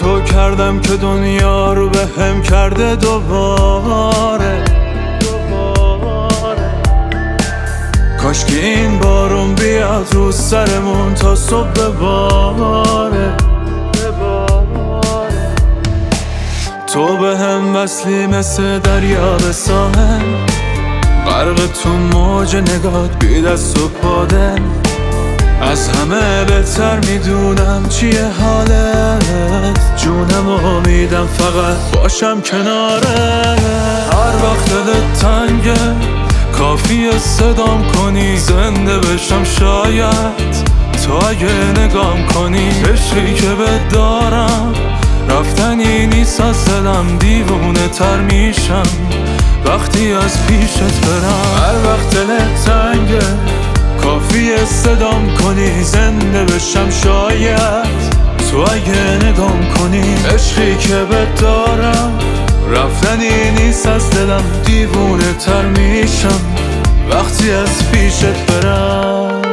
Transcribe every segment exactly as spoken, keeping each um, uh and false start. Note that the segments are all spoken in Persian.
تو کردم که دنیا رو به هم کرده دوباره. کاش که این بارون بیاد رو سرمون تا صبح بباره. تو به هم وصلی مثل دریا به ساحل، غرق تو موج نگات بی دست و پادل. از همه بهتر میدونم چیه حالت، جونم و میدم فقط باشم کناره. هر وقت دلت تنگه کافیه صدام کنی، زنده بشم شاید تو اگه نگام کنی. عشقی که بهت دارم رفتنی نیست از دلم، دیوونه تر میشم وقتی از پیشت برم. هر وقت دلت تنگه کافیه صدام کنی، زنده بشم شاید تو اگه نگام کنی. عشقی که بهت دارم رفتنی نیست از دلم، دیوونه تر میشم وقتی از پیشت برم.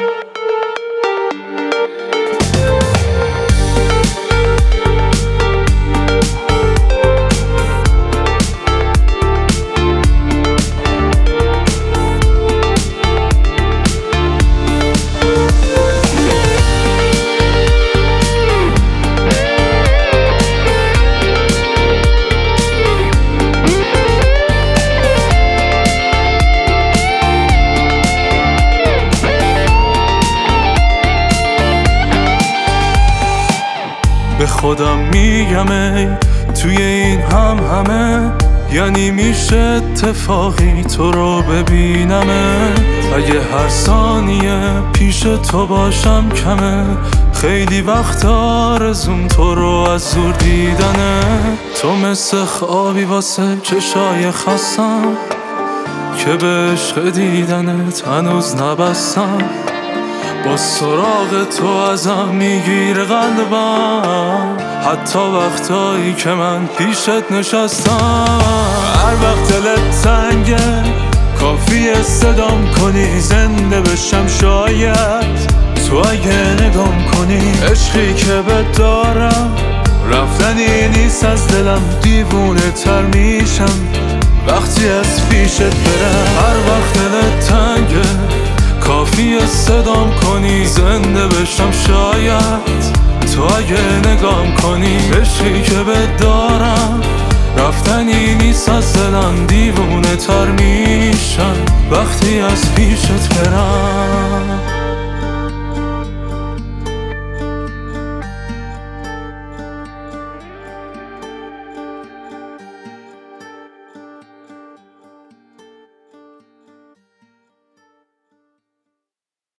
به خودم میگم ای توی این هم همه، یعنی میشه اتفاقی تو رو ببینمه. اگه هر ثانیه پیش تو باشم کمه، خیلی وقت آرزوم تو رو از دور دیدنه. تو مثل خوابی واسه چشای خستم که به عشق دیدنت هنوز نبستم. با سراغ تو ازم میگیره قلبم، حتی وقتایی که من پیشت نشستم. هر وقت دلت تنگه کافیه صدام کنی، زنده بشم شاید تو اگه نگام کنی. عشقی که بهت دارم رفتنی نیست از دلم، دیوونه تر میشم وقتی از پیشت برم. هر وقت دلت تنگه کافیه صدام کنی، زنده بشم شاید تو اگه نگام کنی. عشقی که بهت دارم رفتنی نیست از دلم، دیوونه تر میشم وقتی از پیشت برم.